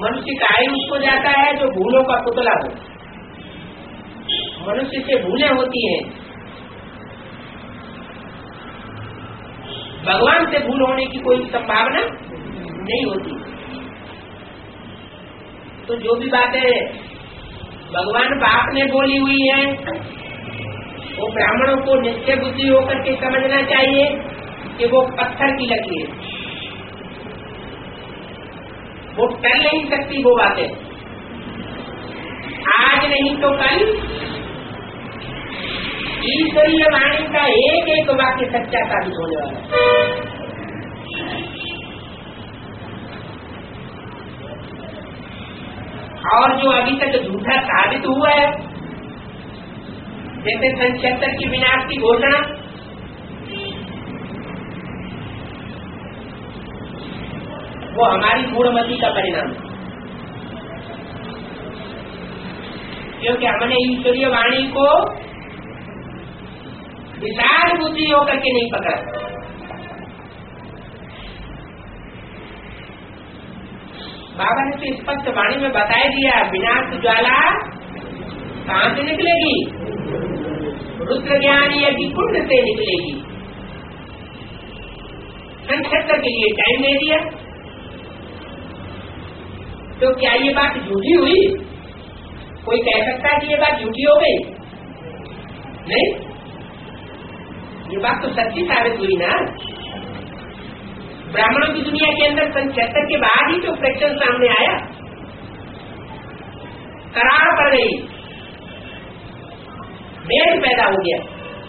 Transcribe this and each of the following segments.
मनुष्य का आयु उसको जाता है जो भूलों का पुतला हो। मनुष्य से भूलें होती हैं, भगवान से भूल होने की कोई संभावना नहीं होती। तो जो भी बातें भगवान बाप ने बोली हुई है वो ब्राह्मणों को निश्चय बुद्धि होकर के समझना चाहिए कि वो पत्थर की लकीर, वो टल नहीं सकती वो बातें। आज नहीं तो कल ईश्वरीय वाणी का एक एक वाक्य सच्चा साबित होने वाला है। और जो अभी तक झूठा साबित हुआ है, जैसे सन 76 की विनाश की घोषणा, वो हमारी मूढ़मती का परिणाम, क्योंकि हमने ईश्वरीय वाणी को विशाल बुद्धि होकर के नहीं पकड़ा। बाबा ने तो स्पष्ट वाणी में बताया दिया, विनाश ज्वाला कहां से निकलेगी? रुद्र ज्ञान यज्ञ कुंड से निकलेगी। सन 76 के लिए टाइम दे दिया। तो क्या ये बात झूठी हुई? कोई कह सकता है कि ये बात झूठी हो गई? नहीं, ये बात तो सच्ची साबित हुई ना। ब्राह्मणों की दुनिया के अंदर सन 76 के बाद ही तो फ्रैक्शन सामने आया, करार पड़ गई, मेल पैदा हो गया,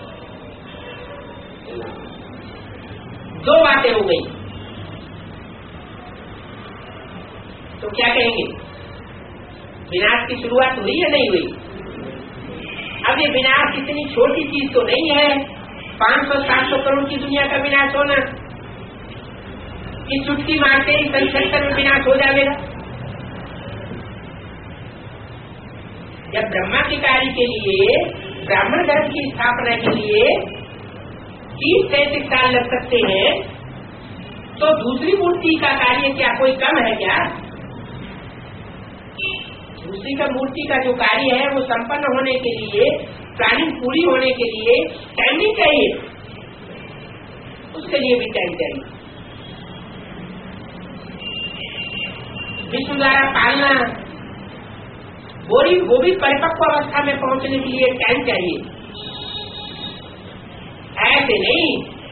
दो बातें हो गई। तो क्या कहेंगे, विनाश की शुरुआत हुई या नहीं हुई? अब ये विनाश इतनी छोटी चीज तो नहीं है, 500-700 करोड़ की दुनिया का विनाश होना, कि चुटकी मारते ही सन 76 में विनाश हो जाएगा। जब ब्रह्मा के कार्य के लिए, ब्राह्मण धर्म की स्थापना के लिए 30-33 साल लग सकते हैं, तो दूसरी मूर्ति का कार्य क्या कोई कम है क्या? दूसरी का मूर्ति का जो कार्य है वो संपन्न होने के लिए, प्लानिंग पूरी होने के लिए टाइम नहीं चाहिए, उसके लिए भी टाइम चाहिए। विष्णु द्वारा पालना, वो भी परिपक्व अवस्था में पहुंचने के लिए टाइम चाहिए। ऐसे नहीं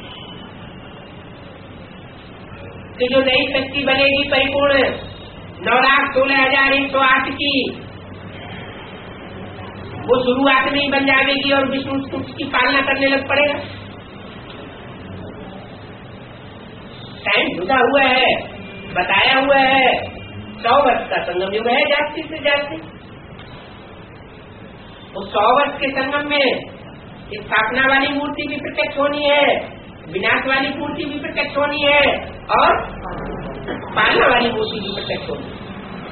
कि जो नई शक्ति बनेगी परिपूर्ण 9,16,108 की, वो शुरुआत में ही बन जाएगी और विष्णु उसकी पालना करने लग पड़ेगा। टाइम जुदा हुआ है, बताया हुआ है, 100 वर्ष का संगम युग है जाति से जाति। उस 100 वर्ष के संगम में स्थापना वाली मूर्ति भी प्रत्यक्ष होनी है, विनाश वाली मूर्ति भी प्रत्यक्ष होनी है, और पालना वाली मूर्ति भी प्रत्यक्ष होनी है।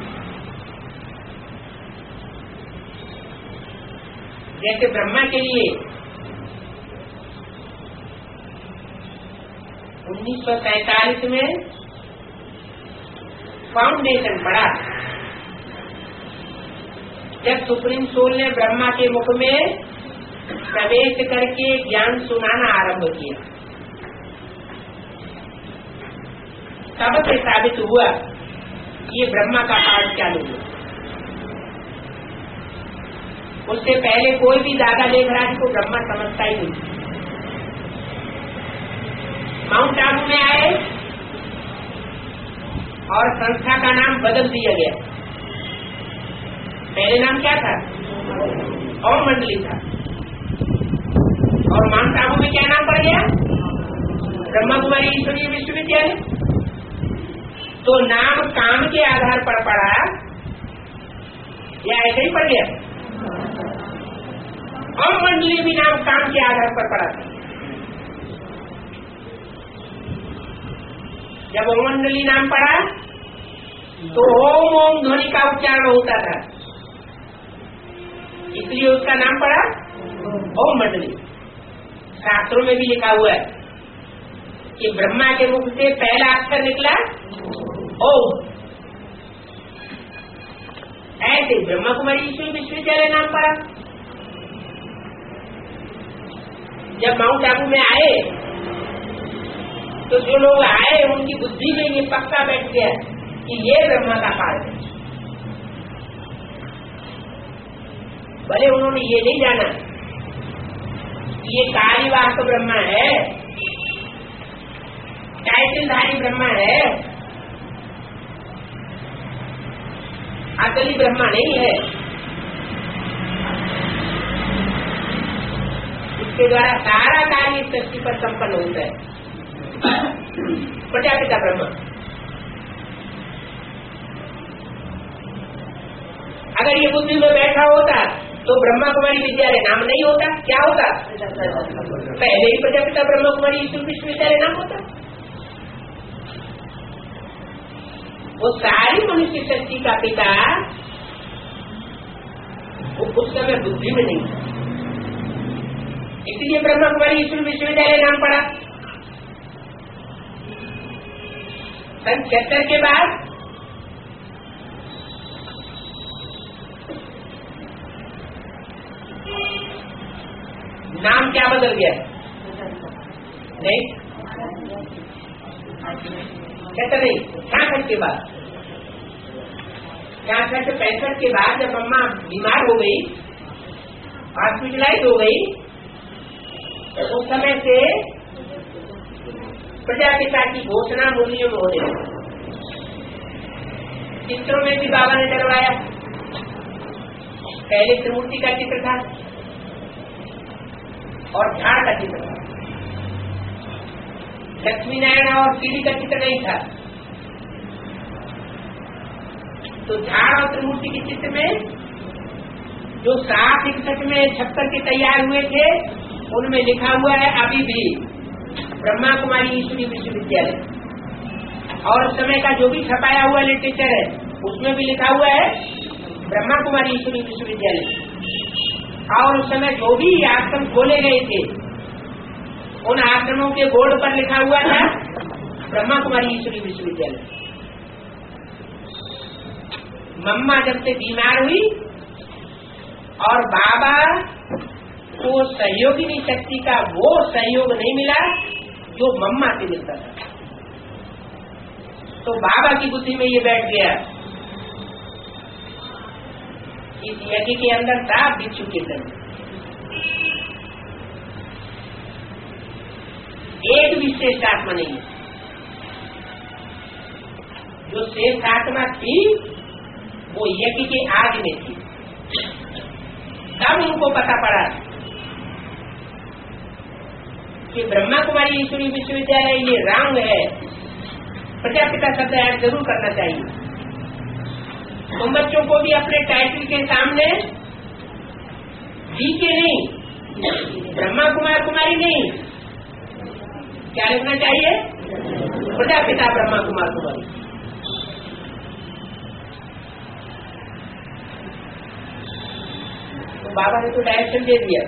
जैसे ब्रह्मा के लिए 1943 में फाउंडेशन पड़ा, जब सुप्रीम सोल ने ब्रह्मा के मुख में प्रवेश करके ज्ञान सुनाना आरंभ किया, तब से साबित हुआ कि ये ब्रह्मा का पाठ चालू हुआ। उससे पहले कोई भी दादा लेखराज को ब्रह्मा समझता ही नहीं। माउंट आबू में आए और संस्था का नाम बदल दिया गया। पहले नाम क्या था? ओम मंडली था, और माउंट आबू में क्या नाम पड़ गया? ब्रह्मा कुमारी ईश्वरीय विश्वविद्यालय। तो नाम काम के आधार पर पड़ा या ऐसे ही पड़ गया? ओम मंडली भी नाम काम के आधार पर पड़ा था। जब ओम मंडली नाम पड़ा तो ओम ओम ध्वनि का उच्चारण होता था, इसलिए उसका नाम पड़ा ओम मंडली। शास्त्रों में भी लिखा हुआ है कि ब्रह्मा के मुख से पहला अक्षर निकला ओम, ऐसे ब्रह्मा कुमारी ईश्वरी विश्वविद्यालय नाम पड़ा। जब माउंट आबू में आए तो जो लोग आए उनकी बुद्धि में ये पक्का बैठ गया कि ये ब्रह्मा का कार्य है। भले उन्होंने ये नहीं जाना कि ये कार्यवाहक ब्रह्मा है, टाइटलधारी ब्रह्मा है, असली ब्रह्मा नहीं है। इसके द्वारा सारा कार्य इस सृष्टि पर संपन्न होता है। प्रजापिता ब्रह्मा अगर ये बुद्धि में बैठा होता तो ब्रह्मा कुमारी विद्यालय नाम नहीं होता। क्या होता? पहले ही प्रजापिता ब्रह्मा कुमारी ईश्वर विश्वविद्यालय नाम होता। वो सारी मनुष्य शक्ति का पिता वो उस समय बुद्धि में नहीं था, इसलिए ब्रह्मा कुमारी ईश्वर विश्वविद्यालय नाम पड़ा। सन 76 के बाद नाम क्या बदल गया? नहीं 76 नहीं, 66 के बाद, 66 से 65 के बाद जब अम्मा बीमार हो गई, हॉस्पिटलाइज हो गई, तो उस समय से प्रजापिता की घोषणा मुरलियों में होने लगी। चित्रों में भी बाबा ने डरवाया। पहले त्रिमूर्ति का चित्र था और झाड़ का चित्र था, लक्ष्मी नारायण और सीढ़ी का चित्र नहीं था। तो झाड़ और त्रिमूर्ति के चित्र में जो 761 में 76 के तैयार हुए थे उनमें लिखा हुआ है अभी भी ब्रह्मा कुमारी ईश्वरी विश्वविद्यालय, और उस समय का जो भी छपाया हुआ लिटरेचर है उसमें भी लिखा हुआ है ब्रह्मा कुमारी ईश्वरी विश्वविद्यालय। और उस समय जो भी आश्रम खोले गए थे उन आश्रमों के बोर्ड पर लिखा हुआ था ब्रह्मा कुमारी ईश्वरी विश्वविद्यालय। मम्मा जब से बीमार हुई और बाबा को सहयोगिनी शक्ति का वो सहयोग नहीं मिला जो मम्मा से मिलता था, तो बाबा की बुद्धि में ये बैठ गया इस यज्ञ के अंदर था बिच्छू के धन। एक भी श्रेष्ठ आत्मा नहीं है। जो श्रेष्ठ आत्मा थी वो यज्ञ के आग में थी। तब उनको पता पड़ा कि ब्रह्मा कुमारी ईश्वरी विश्वविद्यालय ये रंग है, प्रजापिता शब्द ऐड जरूर करना चाहिए। तुम बच्चों को भी अपने टाइटल के सामने जी के नहीं, ब्रह्मा कुमार कुमारी नहीं, क्या लिखना चाहिए? प्रजापिता ब्रह्मा कुमार कुमारी। तो बाबा ने तो डायरेक्शन दे दिया,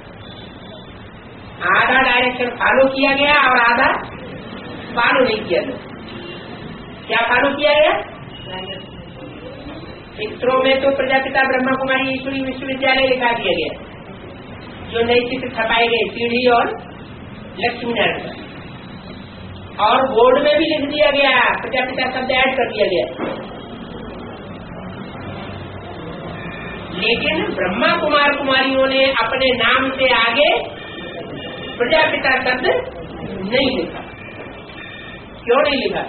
आधा डायरेक्शन फॉलो किया गया और आधा फॉलो नहीं किया गया। क्या फॉलो किया गया? चित्रों में तो प्रजापिता ब्रह्मा कुमारी ईश्वरी विश्वविद्यालय लिखा दिया गया, जो नए चित्र छपाए गए सीढ़ी और लक्ष्मी नारायण, और बोर्ड में भी लिख दिया गया, प्रजापिता शब्द ऐड कर दिया गया। लेकिन ब्रह्मा कुमार कुमारियों ने अपने नाम से आगे प्रजापिता शब्द नहीं लिखा। क्यों नहीं लिखा?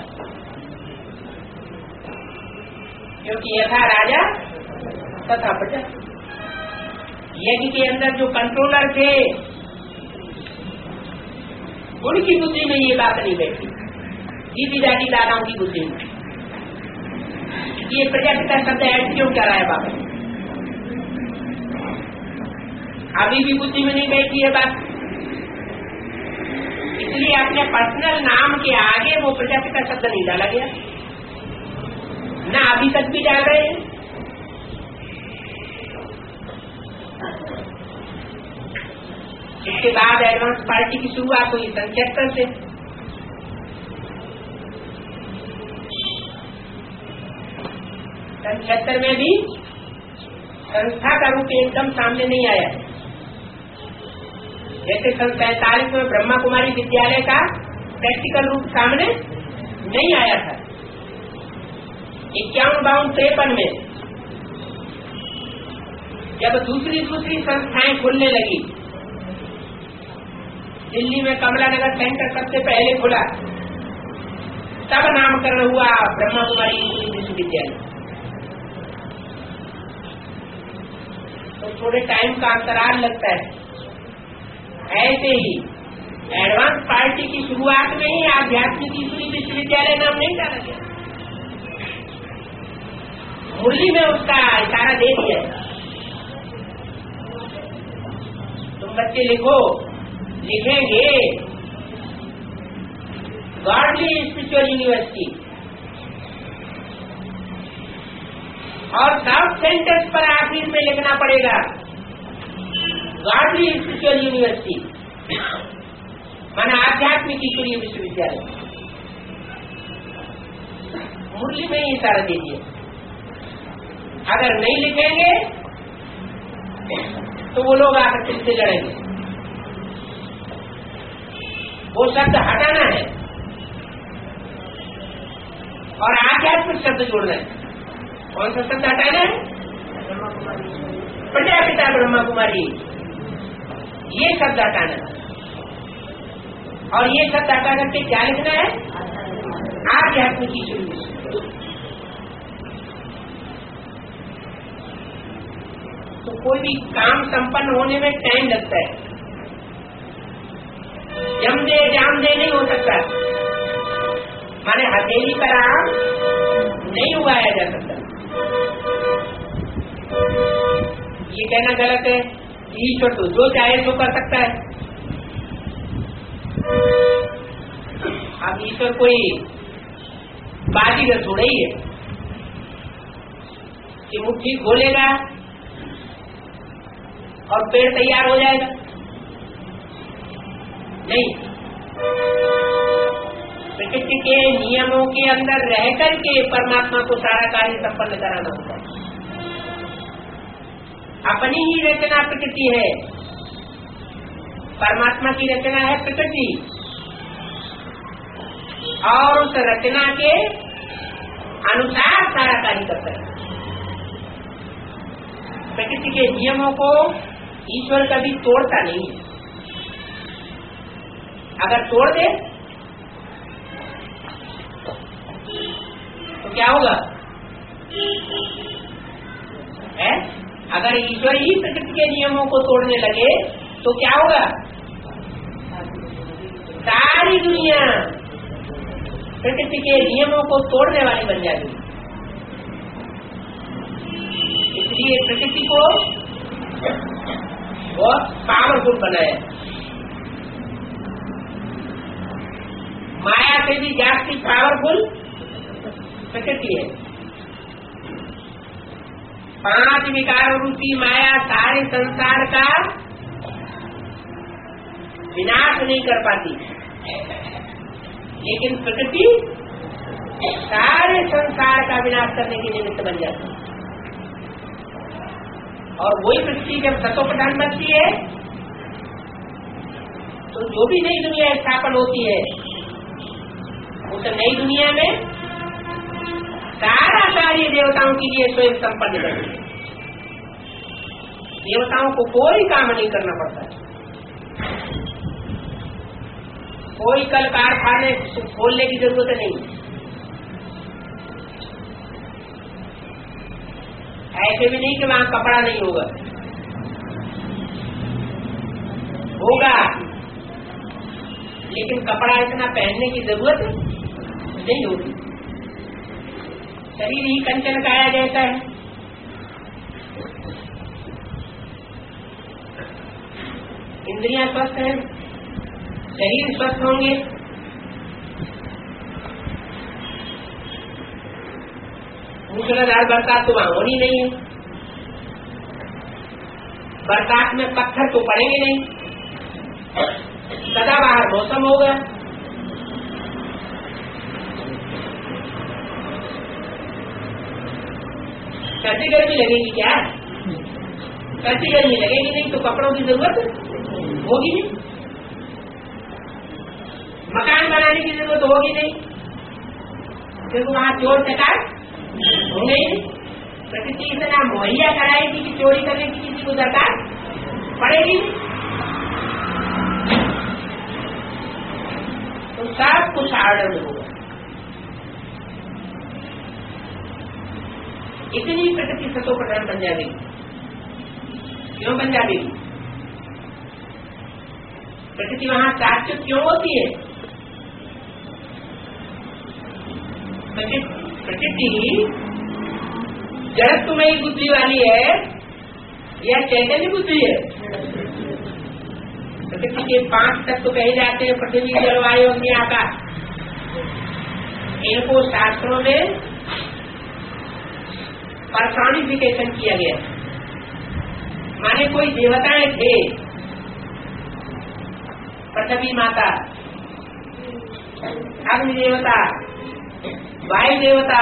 क्योंकि यथा राजा तथा प्रजा। यज्ञ के अंदर जो कंट्रोलर थे उनकी बुद्धि में ये बात नहीं बैठी, दीदी दादी दादाओं की बुद्धि में ये प्रजापिता शब्द ऐड क्यों कर रहा है बाबा? अभी भी बुद्धि में नहीं बैठी है बात, इसलिए अपने पर्सनल नाम के आगे वो प्रजापिता शब्द नहीं डाला गया, ना अभी तक भी डाल रहे हैं। इसके बाद एडवांस पार्टी की शुरुआत हुई सन 76 से। सन 76 में भी संस्था का रूप एकदम सामने नहीं आया है। जैसे सन 47 में ब्रह्मा कुमारी विद्यालय का प्रैक्टिकल रूप सामने नहीं आया था। 51-52-53 में जब दूसरी संस्थाएं खुलने लगी, दिल्ली में कमला नगर सेंटर सबसे पहले खुला, तब नामकरण हुआ ब्रह्मा कुमारी विश्वविद्यालय। तो थोड़े टाइम का अंतराल लगता है। ऐसे ही एडवांस पार्टी की शुरुआत में ही आध्यात्मिक ईश्वरी विश्वविद्यालय नाम नहीं डाला गया। मुरली में उसका इशारा दे दिया। तुम बच्चे लिखेंगे गॉडली स्पिरिचुअल यूनिवर्सिटी, और सब सेंटेंस पर आखिर में लिखना पड़ेगा गॉडली स्पिरिचुअल यूनिवर्सिटी, माना आध्यात्मिक ईश्वरीय विश्वविद्यालय। मुरली में ही इशारा दीजिए। अगर नहीं लिखेंगे तो वो लोग आकर किससे लड़ेंगे। वो शब्द हटाना है और आध्यात्मिक शब्द जोड़ना है। कौन सा शब्द हटाना है? प्रजापिता ब्रह्मा कुमारी, ये शब्द हटाना है। और ये शब्द हटा करके क्या लिखना है? आध्यात्मिक ईश्वरीय। तो कोई भी काम संपन्न होने में टाइम लगता है। जम दे जाम दे नहीं हो सकता, माने हथेली पर आम नहीं उगाया जा सकता। ये कहना गलत है। ईश्वर तो जो चाहे तो कर सकता है। अब ईश्वर कोई बाजीगर थोड़ा ही है कि मुट्ठी खोलेगा और पेड़ तैयार हो जाएगा। नहीं, प्रकृति के नियमों के अंदर रह करके परमात्मा को सारा कार्य संपन्न कराना होता है। अपनी ही रचना प्रकृति है, परमात्मा की रचना है प्रकृति, और उस रचना के अनुसार सारा कार्य करता है। प्रकृति के नियमों को ईश्वर कभी तोड़ता नहीं। अगर तोड़ दे तो क्या होगा? है? अगर ईश्वर ही प्रकृति के नियमों को तोड़ने लगे तो क्या होगा? सारी दुनिया प्रकृति के नियमों को तोड़ने वाली बन जाएगी। इसलिए प्रकृति को बहुत पावरफुल बनाया। माया से भी ज्यादा पावरफुल प्रकृति है। 5 विकार रूपी माया सारे संसार का विनाश नहीं कर पाती, लेकिन प्रकृति सारे संसार का विनाश करने के निमित्त बन जाती है। और वही प्रकृति जब सतो प्रधान बनती है तो जो भी नई दुनिया स्थापन होती है उस नई दुनिया में सारा कार्य देवताओं के लिए स्वयं संपन्न करती है। देवताओं को कोई काम नहीं करना पड़ता। कोई कल कारखाने खोलने की जरूरत नहीं। ऐसे भी नहीं कि वहां कपड़ा नहीं होगा, होगा, लेकिन कपड़ा इतना पहनने की जरूरत नहीं होगी। शरीर ही कंचन काया जैसा है। इंद्रियां स्वस्थ हैं, शरीर स्वस्थ होंगे, मूसलाधार बरसात तो वहां होनी नहीं है। बरसात में पत्थर तो पड़ेंगे नहीं, सदाबहार मौसम होगा। कैसे गर्मी लगेगी क्या? कैसी गर्मी लगेगी नहीं तो कपड़ों की जरूरत होगी नहीं, मकान बनाने की जरूरत होगी नहीं, क्योंकि वहां चोर चकार होंगे ही नहीं। प्रकृति इतना मुहैया कराएगी कि चोरी करने की किसी को दरकार पड़ेगी नहीं। तो सब कुछ आर्डर होगा। इतनी प्रकृति सतो प्रधान बन जाएगी। क्यों बन जाएगी? प्रकृति वहां शाश्वत क्यों होती है? प्रकृति जड़त्वमयी बुद्धि वाली है या चैतन्य बुद्धि है? प्रकृति के 5 तत्व कहे जाते हैं, पृथ्वी, जल, वायु, अग्नि, आकाश। इनको शास्त्रों में पर्सोनिफिकेशन किया गया, माने कोई देवताएं थे, पृथ्वी माता, अग्नि देवता, वायु देवता,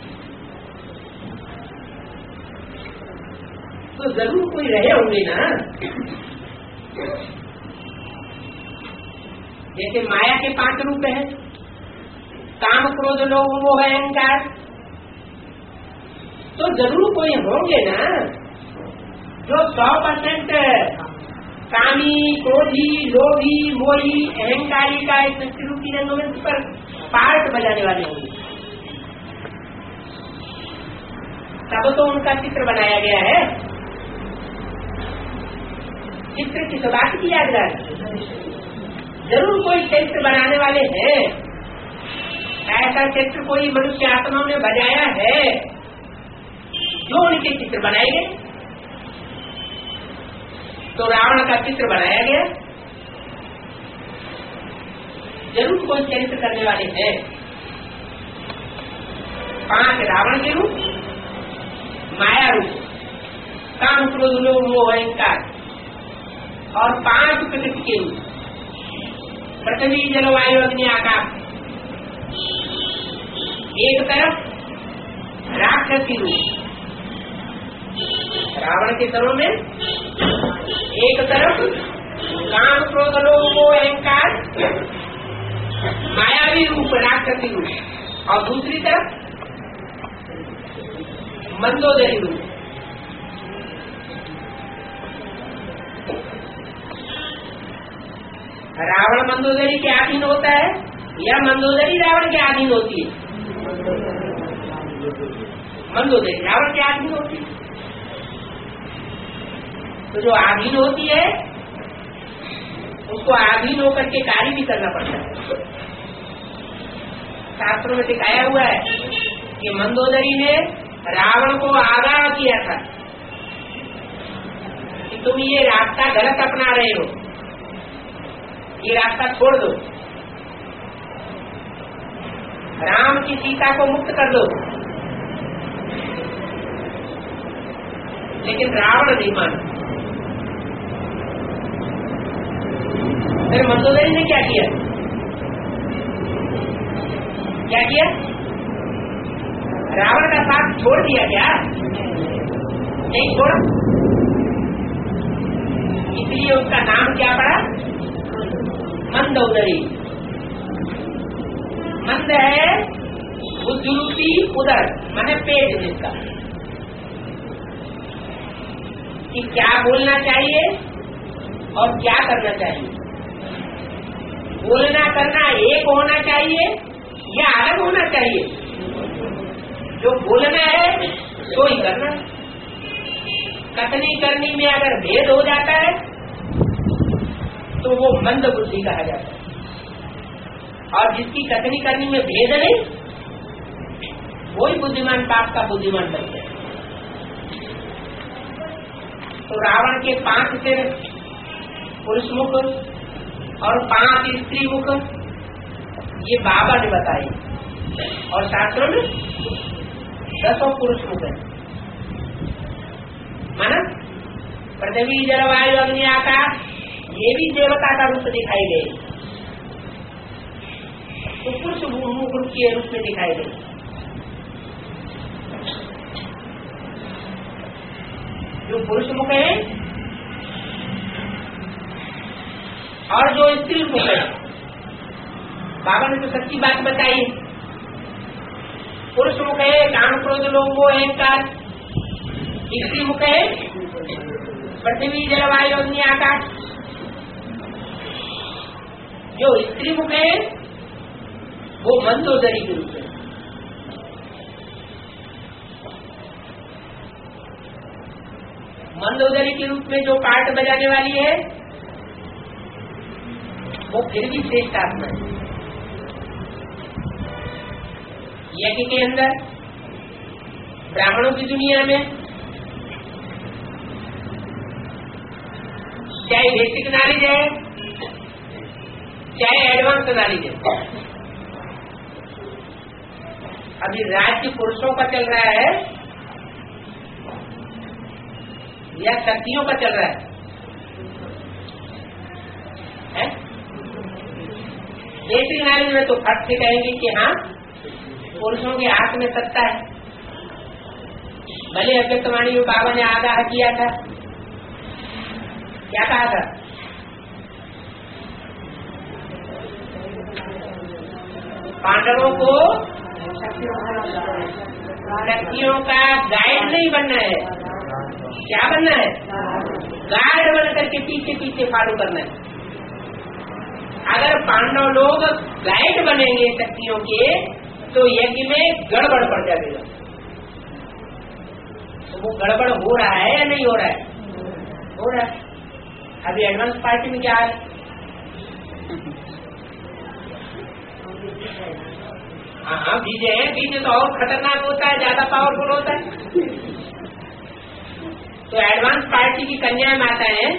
तो जरूर कोई रहे होंगे ना। जैसे माया के 5 रूप हैं, काम, क्रोध, लोभ, मोह, अहंकार, तो जरूर कोई होंगे ना जो 100% कामी, क्रोधी, लोभी, मोही, अहंकारी का एक सृष्टि रंगमंच पर पार्ट बजाने वाले होंगे। तब तो उनका चित्र बनाया गया है। चित्र की बात की यादगार, जरूर कोई चित्र बनाने वाले हैं। ऐसा चित्र कोई मनुष्य आत्माओं ने बजाया है जो उनके चित्र बनाए गए। तो रावण का चित्र बनाया गया, जरूर कोई चरित्र करने वाले हैं। 5 रावण के रूप, माया रूप, काम, क्रोध, लोभ, मोह, अहंकार, और 5 प्रकृति के रूप, पृथ्वी, जल, वायु, अग्नि, आकाश। एक तरफ राक्षसी रूप रावण के तरह में, एक तरफ काम, क्रोध, लोभ, मोह, अहंकार, मायावी रूप, राक्षसी रूप, और दूसरी तरफ मंदोदरी रूप। रावण मंदोदरी के अधीन होता है या मंदोदरी रावण के अधीन होती है? मंदोदरी रावण के अधीन होती है। तो जो अधीन होती है उसको अधीन होकर के कार्य भी करना पड़ता है। शास्त्रों में दिखाया हुआ है कि मंदोदरी ने रावण को आगाह किया था कि तुम ये रास्ता गलत अपना रहे हो, ये रास्ता छोड़ दो, राम की सीता को मुक्त कर दो। लेकिन रावण नहीं माना। फिर मंदोदरी ने क्या किया? क्या किया? रावण का साथ छोड़ दिया क्या? नहीं छोड़ा। इसलिए उसका नाम क्या पड़ा? मंदोदरी। मंद है बुद्धिरूपी उदर, माने पेट जिसका, कि क्या बोलना चाहिए और क्या करना चाहिए। बोलना करना एक होना चाहिए या अलग होना चाहिए? जो बोलना है तो ही करना। कथनी करनी में अगर भेद हो जाता है तो वो मंद बुद्धि कहा जाता है, और जिसकी कथनी करनी में भेद नहीं वही बुद्धिमान पाप का बुद्धिमान बनता है। तो रावण के 5 सिर पुरुष मुख और 5 स्त्री मुख ये बाबा ने बताए, और शास्त्रों में 10 पुरुष मुख है। माना पृथ्वी, जल, वायु, अग्नि, आकाश ये भी देवता का रूप दिखाई गए, तो पुरुष मुख के रूप में दिखाई गए। जो पुरुष मुख है और जो स्त्री मुख है। बाबा ने तो सच्ची बात बताई। पुरुष मुख है काम क्रोध लोभ मोह अहंकार, स्त्री मुख है पृथ्वी जल वायु अग्नि आकाश। जो स्त्री मुख है वो मंदोदरी के रूप में, मंदोदरी के रूप में जो पार्ट बजाने वाली है वो फिर भी श्रेष्ठ आत्मा है। यज्ञ के अंदर ब्राह्मणों की दुनिया में चाहे बेसिक नॉलेज है चाहे एडवांस नॉलेज है, अभी राज्य पुरुषों का चल रहा है या शक्तियों का चल रहा है? बेसिक नॉलेज में तो फट से कहेंगे कि हाँ पुरुषों के हाथ में सत्ता है। भले अव्यक्तवाणी में बाबा ने आगाह किया था, क्या कहा था? पांडवों को शक्तियों का गाइड नहीं बनना है, क्या बनना है? गाइड बन करके पीछे पीछे फॉलो करना है। अगर पांडव लोग गाइड बनेंगे शक्तियों के तो यज्ञ में गड़बड़ पड़ जाएगा। तो वो गड़बड़ हो रहा है या नहीं हो रहा है? हो रहा है। अभी एडवांस पार्टी में क्या है? हाँ बीजे है, बीजे तो और खतरनाक होता है, ज्यादा पावरफुल होता है। तो एडवांस पार्टी की कन्या माता है,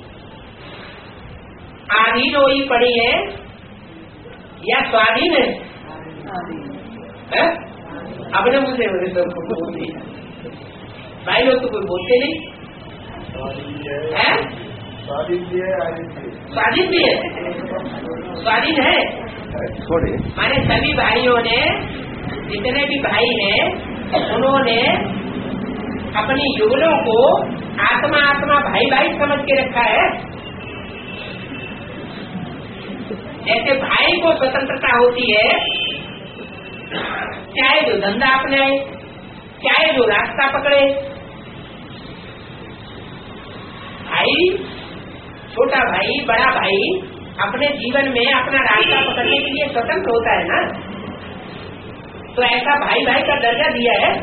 आधीन हुई पड़ी है या स्वाधीन है? अपने मुझे बोलते भाई लोग तो कोई बोलते नहीं है। स्वाधीन भी है, स्वाधीन है। माने सभी भाइयों ने, जितने भी भाई हैं उन्होंने अपनी युगलों को आत्मा आत्मा भाई भाई समझ के रखा है। जैसे भाई को स्वतंत्रता होती है, चाहे जो धंधा अपनाए चाहे जो रास्ता पकड़े, भाई छोटा भाई बड़ा भाई अपने जीवन में अपना रास्ता पकड़ने के लिए स्वतंत्र होता है ना। तो ऐसा भाई भाई का दर्जा दिया है,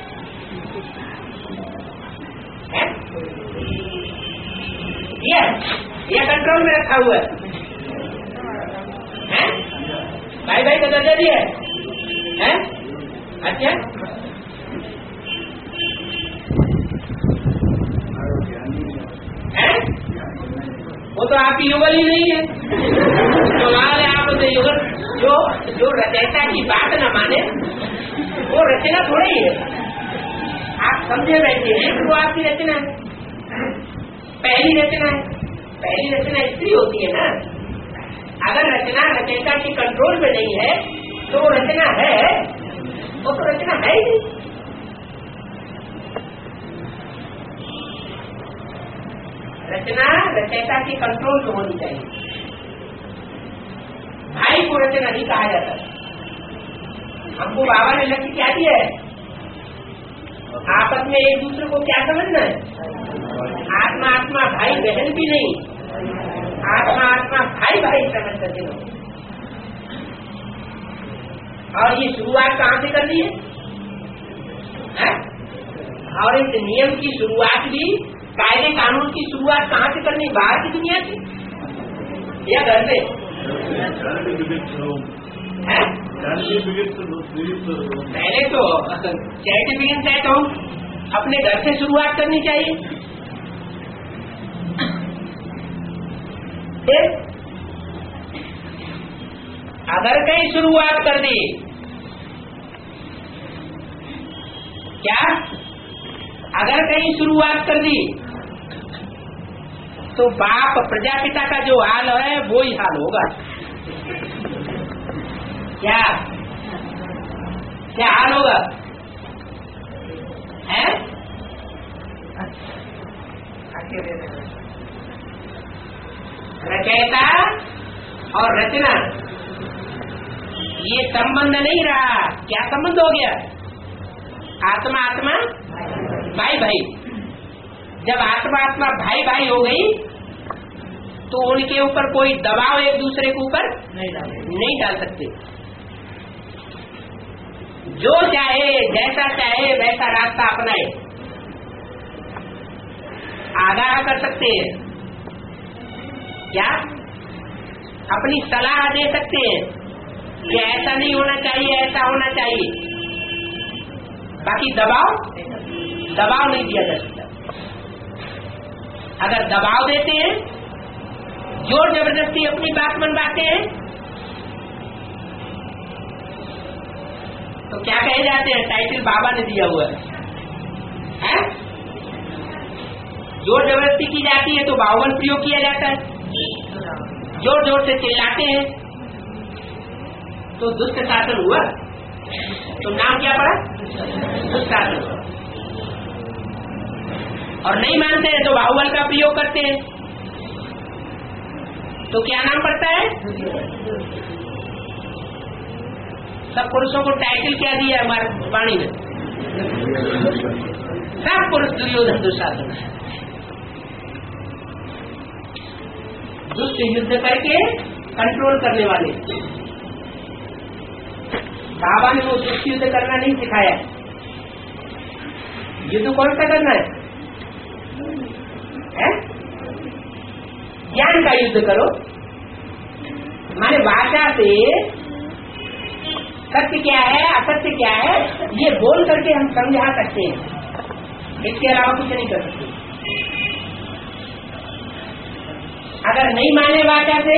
या कंट्रोल में रखा हुआ है? भाई भाई का दर्जा दिया है? अच्छा, वो तो आपकी युगल ही नहीं है। सवाल है आप युगल जो रचयिता की बात न माने वो रचना थोड़ा ही है। आप समझे बैठे हैं कि वो आपकी रचना है, पहली रचना है। पहली रचना स्त्री होती है ना। अगर रचना रचयिता के कंट्रोल में नहीं है तो वो रचना है, वो तो रचना है ही नहीं। रचना रचयिता के कंट्रोल में होनी चाहिए। भाई को रचना नहीं कहा जाता। हमको बाबा ने लक्ष्य क्या दिया है? आपस में एक दूसरे को क्या समझना है? आत्मा आत्मा भाई बहन भी नहीं, आत्मा आत्मा भाई भाई समझ करके लो। और ये शुरुआत कहाँ से करनी है? और इस नियम की शुरुआत भी, कायदे कानून की शुरुआत कहाँ से करनी? बाहर की दुनिया से या घर से? पहले तो सर्टिफिकेट सेट हो, अपने घर से शुरुआत करनी चाहिए। अगर कहीं शुरुआत कर दी, क्या अगर कहीं शुरुआत कर दी तो बाप प्रजापिता का जो हाल है वो ही हाल होगा। क्या क्या हाल होगा? है रचयिता और रचना ये संबंध नहीं रहा। क्या संबंध हो गया? आत्मा आत्मा भाई भाई। जब आत्मा आत्मा भाई भाई हो गई तो उनके ऊपर कोई दबाव एक दूसरे के ऊपर नहीं डाल सकते। जो चाहे जैसा चाहे वैसा रास्ता अपनाए, आगाह कर सकते हैं। क्या अपनी सलाह दे सकते हैं कि ऐसा नहीं होना चाहिए, ऐसा होना चाहिए। बाकी दबाव नहीं दिया जा सकता। अगर दबाव देते हैं, जोर जबरदस्ती अपनी बात मनवाते हैं, तो क्या कहे जाते हैं? टाइटल बाबा ने दिया हुआ है। जोर जबरदस्ती की जाती है तो बाहुबल प्रयोग किया जाता है। जोर जोर से चिल्लाते हैं तो दुष्ट शासन हुआ। तो नाम क्या पड़ा? दुष्ट शासन। और नहीं मानते हैं तो बाहुबल का प्रयोग करते हैं तो क्या नाम पड़ता है? सब पुरुषों को टाइटल क्या दिया हमारे वाणी में? सब पुरुष दुर्योधन दुशासन है। दुष्ट युद्ध करके कंट्रोल करने वाले। बाबा ने वो दुष्ट युद्ध करना नहीं सिखाया। युद्ध कौन सा करना है? ज्ञान का युद्ध करो। माने भाषा से सत्य क्या है असत्य क्या है ये बोल करके हम समझा सकते हैं। इसके अलावा कुछ नहीं कर सकते। अगर नहीं माने वाचा से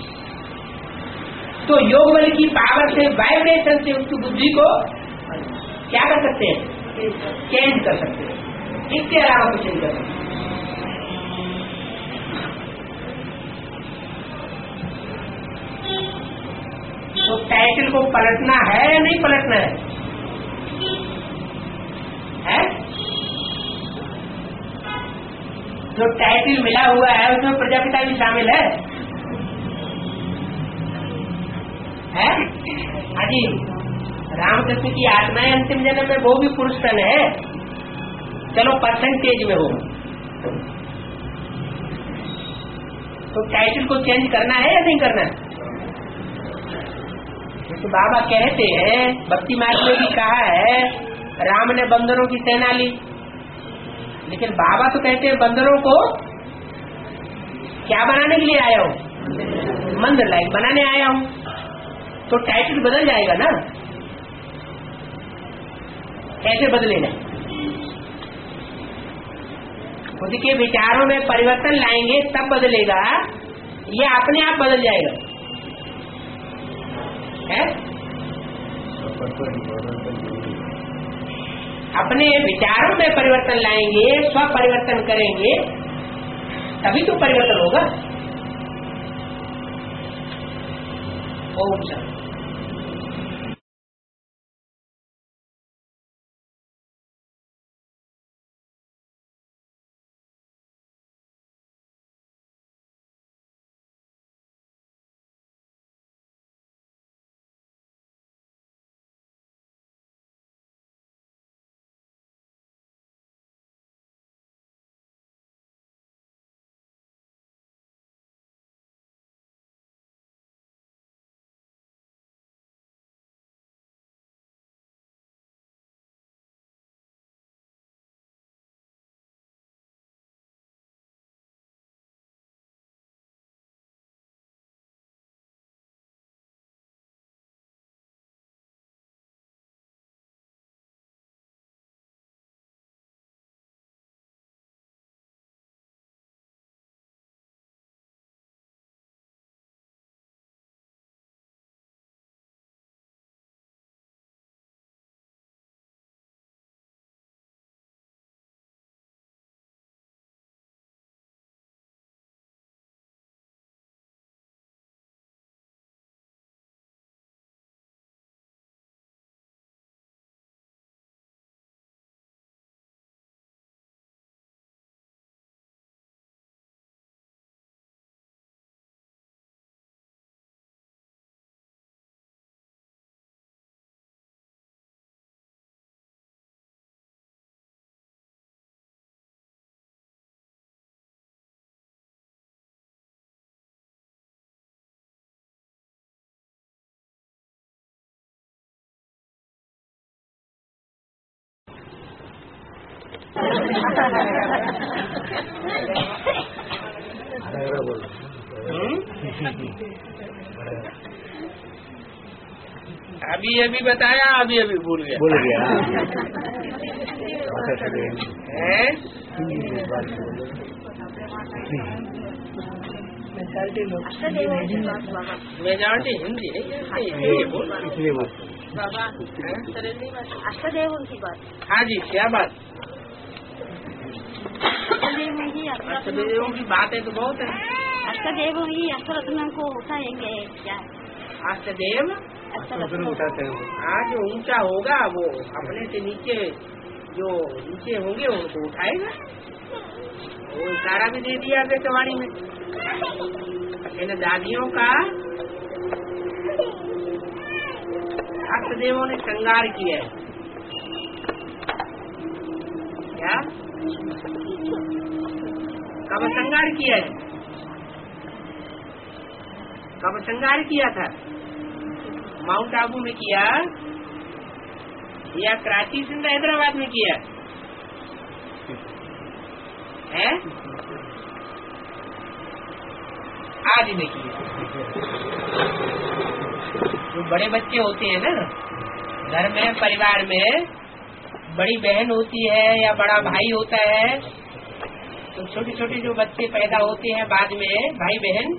तो योग बल की पावर से, वाइब्रेशन से उसकी बुद्धि को क्या कर सकते हैं? चेंज कर सकते हैं। इसके अलावा कुछ नहीं कर सकते। तो टाइटल को पलटना है या नहीं पलटना है? जो टाइटल मिला हुआ है उसमें प्रजापिता भी शामिल है। हाजी रामकृष्ण की आत्माएं अंतिम जन्म में वो भी पुरुष तन है। चलो परसेंटेज में हो तो टाइटल को चेंज करना है या नहीं करना है? तो बाबा कहते हैं, भक्ति मार्ग में भी कहा है, राम ने बंदरों की सेना ली, लेकिन बाबा तो कहते हैं बंदरों को क्या बनाने के लिए आया हूँ? मंदिर लाइक बनाने आया हूँ। तो टाइटल बदल जाएगा ना? कैसे बदलेगा? खुद के विचारों में परिवर्तन लाएंगे तब बदलेगा, ये अपने आप बदल जाएगा। है? अपने विचारों में परिवर्तन लाएंगे, स्व परिवर्तन करेंगे, तभी तो परिवर्तन होगा। ओम शांति। अभी बताया, अभी भूल गया। मेजॉरिटी हिंदी नहीं बाबा अष्टदेव की बात। हाँ जी, क्या बात? अष्टदेव की बात है तो बहुत है। अष्टदेव ही अष्टरत्न को उठाएंगे क्या? अष्टदेव उठाते हैं। हाँ, जो ऊंचा होगा वो अपने से नीचे जो नीचे होंगे उनको उठाएगा। वो इशारा भी दे दिया कवाड़ी में। इन दादियों का अष्टदेवों ने श्रृंगार किया है। क्या? कब श्रृंगार किया है? कब श्रृंगार किया था? माउंट आबू में किया या कराची सिंध हैदराबाद में किया है? आज में किया। जो बड़े बच्चे होते हैं ना घर में, परिवार में बड़ी बहन होती है या बड़ा भाई होता है, तो छोटे छोटे जो बच्चे पैदा होते हैं बाद में, भाई बहन,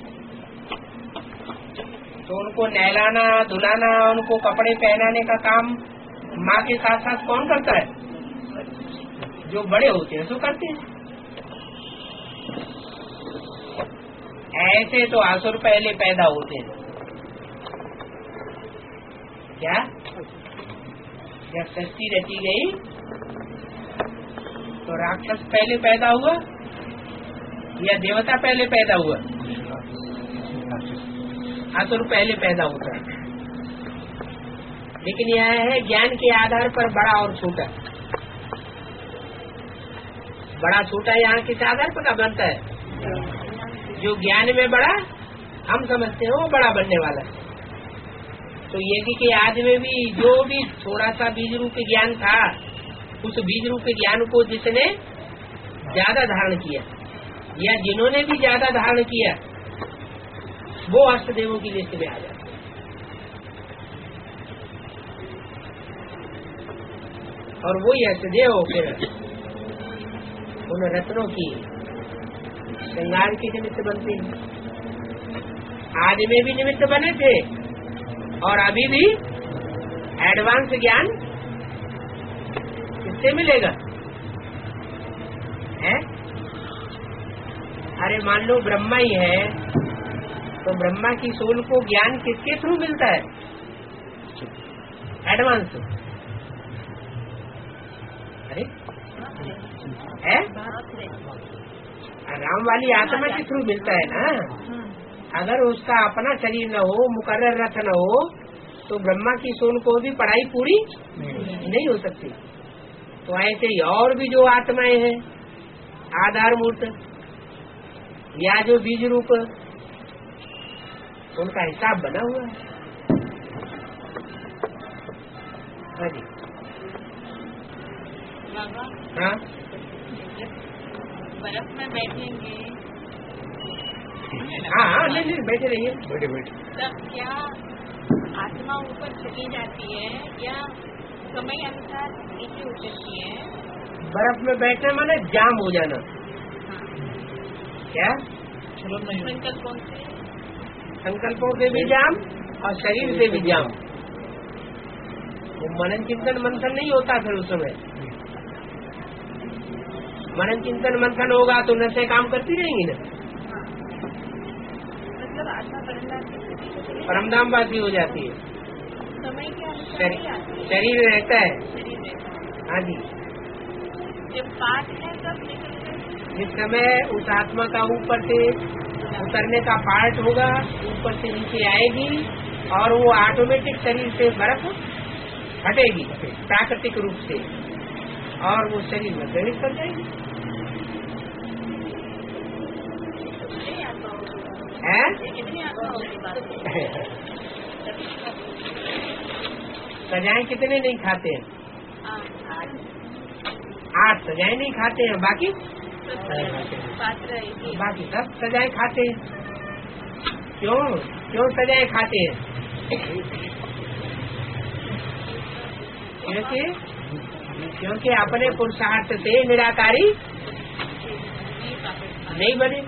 तो उनको नहलाना धुलाना, उनको कपड़े पहनाने का काम माँ के साथ साथ कौन करता है? जो बड़े होते हैं सो करते हैं। ऐसे तो असुर पहले पैदा होते हैं। क्या? जब सृष्टि रची गई तो राक्षस पहले पैदा हुआ या देवता पहले पैदा हुआ? असुर पहले पैदा होता है। लेकिन यह है ज्ञान के आधार पर बड़ा और छोटा। बड़ा छोटा यहाँ किस आधार पर बनता है? जो ज्ञान में बड़ा हम समझते हैं वो बड़ा बनने वाला है। तो यज्ञ के आदि में भी जो भी थोड़ा सा बीज रूप ज्ञान था, उस बीज रूप ज्ञान को जिसने ज्यादा धारण किया या जिन्होंने भी ज्यादा धारण किया, वो अष्टदेवों की लिस्ट में आ जाता है। और वो अष्टदेव फिर उन रत्नों की श्रृंगार के निमित्त बनते हैं। आज में भी निमित्त बने थे और अभी भी एडवांस ज्ञान किससे मिलेगा? है? अरे मान लो ब्रह्मा ही है, तो ब्रह्मा की सोल को ज्ञान किसके थ्रू मिलता है? एडवांस। अरे है? राम वाली आत्मा के थ्रू मिलता है ना। अगर उसका अपना शरीर न हो, मुकर्रर रथ न हो, तो ब्रह्मा की सोल को भी पढ़ाई पूरी नहीं हो सकती। तो ऐसे ही और भी जो आत्माएं हैं आधार मूर्त या जो बीज रूप, उनका हिसाब बना हुआ है। हाँ जी, हाँ, बर्फ में बैठेंगे। हाँ, नहीं बैठे रहिए, बैठे। तब क्या आत्मा ऊपर चली जाती है या समय अनुसार नीचे उतरती है? बर्फ में बैठने माने जाम हो जाना। क्या? संकल्पों से? संकल्पों से भी जाम और शरीर से भी जाम। वो मनन चिंतन मंथन नहीं होता फिर उस समय। मनन चिंतन मंथन होगा तो नशे काम करती रहेंगी ना। मतलब आत्मा परमधामवासी हो जाती है। समय के अनुसार शरीर रहता है। हाँ जी, जब पाठ है तब जिस समय उस आत्मा का ऊपर से उतरने का पार्ट होगा, ऊपर से नीचे आएगी और वो ऑटोमेटिक शरीर से बर्फ हटेगी प्राकृतिक रूप से और वो शरीर में प्रवेश कर जाएगी। सजाएं कितने नहीं खाते हैं? 8 सजाएं नहीं खाते हैं, बाकी बाकी सब सजाएं खाते हैं। क्यों सजाएं खाते हैं? क्योंकि अपने पुरुषार्थ से निराकारी नहीं बने।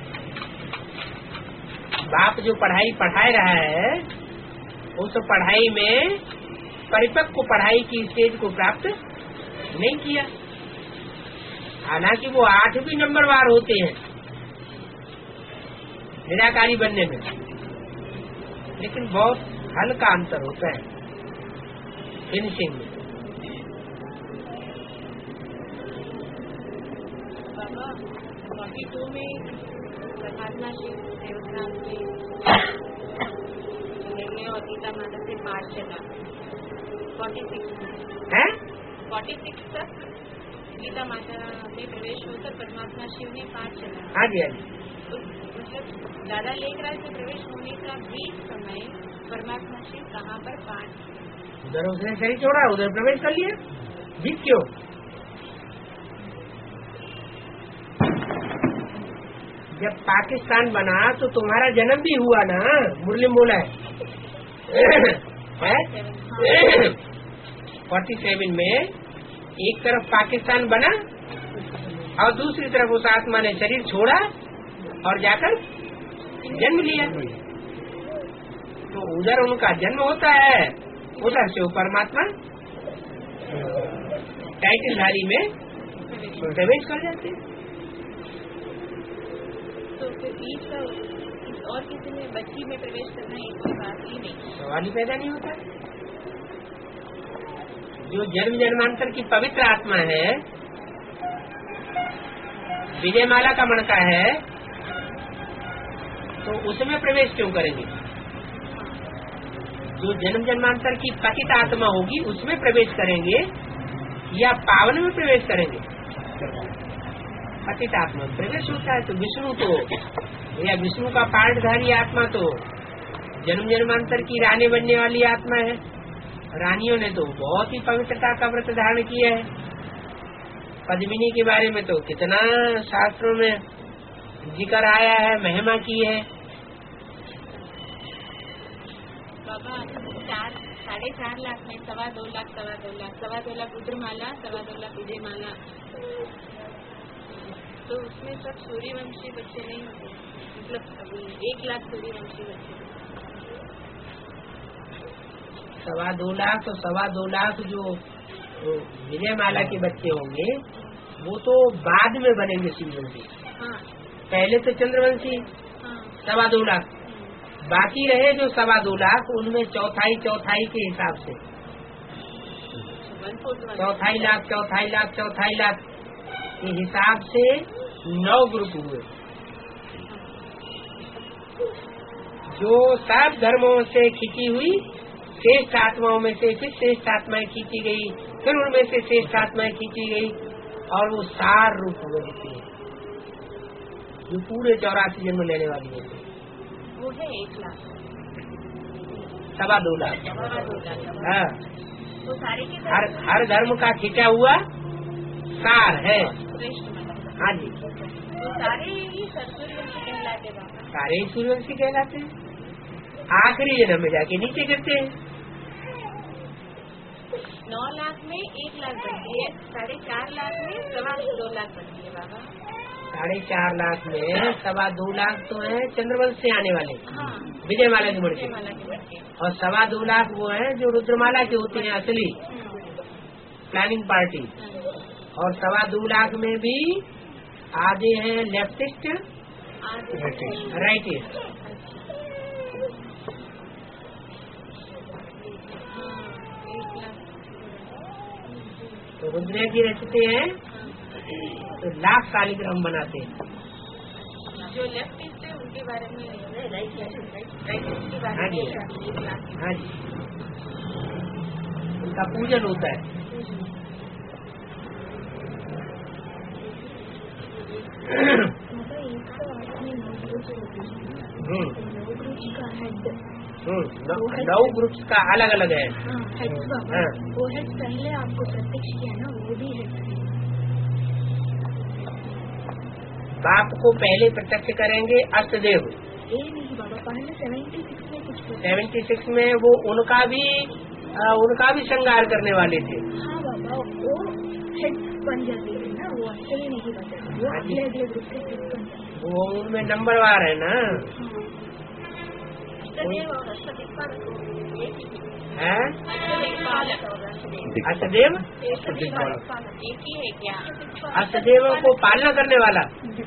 बाप जो पढ़ाई पढ़ा रहा है, उस पढ़ाई में परिपक्व पढ़ाई की स्टेज को प्राप्त नहीं किया। हालांकि वो 8 भी नंबरवार होते हैं निराकारी बनने में, लेकिन बहुत हल्का अंतर होता है फिनिशिंग में। और गीता माता से 5 चला 46 है 46 तक गीता माता में प्रवेश होकर परमात्मा शिव ने 5 चला। हाँ जी, हाँ जी। मतलब दादा लेखराज में प्रवेश होने का भी समय परमात्मा शिव कहाँ पर 5? उधर उसने शरीर छोड़ा, उधर प्रवेश कर लिया। जीत क्यों? जब पाकिस्तान बना तो तुम्हारा जन्म भी हुआ ना, मुरली बोला है 47 में एक तरफ पाकिस्तान बना और दूसरी तरफ उस आत्मा ने शरीर छोड़ा और जाकर जन्म लिया। तो उधर उनका जन्म होता है, उधर से वो परमात्मा टाइटलधारी में प्रवेश कर जाते हैं। तो फिर बीच का और किसी में बच्ची में प्रवेश करना एक कोई बात ही नहीं, सवाल ही पैदा नहीं होता। जो जन्म जन्मांतर की पवित्र आत्मा है, विजयमाला का मणका है, तो उसमें प्रवेश क्यों करेंगे? जो जन्म जन्मांतर की पतित आत्मा होगी उसमें प्रवेश करेंगे या पावन में प्रवेश करेंगे? पतित आत्मा में प्रवेश होता है। तो विष्णु तो या विष्णु का पार्टधारी आत्मा तो जन्म जन्मांतर की रानी बनने वाली आत्मा है। रानियों ने तो बहुत ही पवित्रता का व्रत धारण किया है। पद्मिनी के बारे में तो कितना शास्त्रों में जिक्र आया है, महिमा की है। बाबा 4.5 लाख में 2.25 लाख 2.25 लाख रुद्रमाला, 2.25 लाख विजयमाला, तो उसमें सब सूर्यवंशी बच्चे नहीं होते। मतलब 1 लाख सूर्यवंशी बच्चे, 2.25 लाख तो 2.25 लाख जो विजयमाला के बच्चे होंगे वो तो बाद में बनेंगे सूर्यवंशी। हाँ। पहले तो चंद्रवंशी। हाँ। 2.25 लाख बाकी रहे जो 2.25 लाख, उनमें चौथाई के हिसाब से 4.25 लाख के हिसाब से 9 ग्रुप हुए, जो सब धर्मों से खींची हुई श्रेष्ठ आत्माओं में से फिर श्रेष्ठ आत्माएं खींची गई, फिर उनमें से श्रेष्ठ आत्माएं खींची गई, और वो 4 रूप हुए होते हैं जो पूरे 84 जन्म लेने वाली है। वो है 1 लाख 2.25 लाख। हाँ, तो सारे के हर धर्म का खींचा हुआ सार है। हाँ जी, तो सारे ही सूर्यवंशी कहलाते हैं। सारे ही सूर्यवंशी कहलाते हैं। आखिरी जन्म में जाके नीचे गिरते हैं। 9 लाख में 1 लाख बनती है, 4.5 लाख में 2.25 लाख बनती है बाबा। 4.5 लाख में 2.25 लाख तो है चंद्रवंश से आने वाले। हाँ। विजयमाला के बढ़के, और 2.25 लाख वो है जो रुद्रमाला के होते हैं असली प्लानिंग पार्टी। और 2.25 लाख में भी आधे हैं लेफ्टिस्ट, राइटिस्ट। तो रुद्र की रचते हैं तो लाख शालिग्राम बनाते हैं। जो लेफ्टिस्ट है उनके बारे में हाँ जी, हाँ जी, उनका पूजन होता है। नौ ग्रुप्स का अलग अलग है। वो हेड पहले आपको प्रत्यक्ष किया ना, वो भी हेड बाप को पहले प्रत्यक्ष करेंगे अष्टदेव। ये नहीं बाबा, पहले 76 में कुछ 76 में वो उनका भी श्रृंगार करने वाले थे। हाँ बाबा, वो हेड बन जाते हैं ना, वो एक्चुअली नहीं बनते, वो अगले ग्रुप के हेड बन जाते हैं। वो उनमें नंबरवार है ना। है अष्टदेव, एक ही है क्या? अष्टदेव को पालना करने वाला,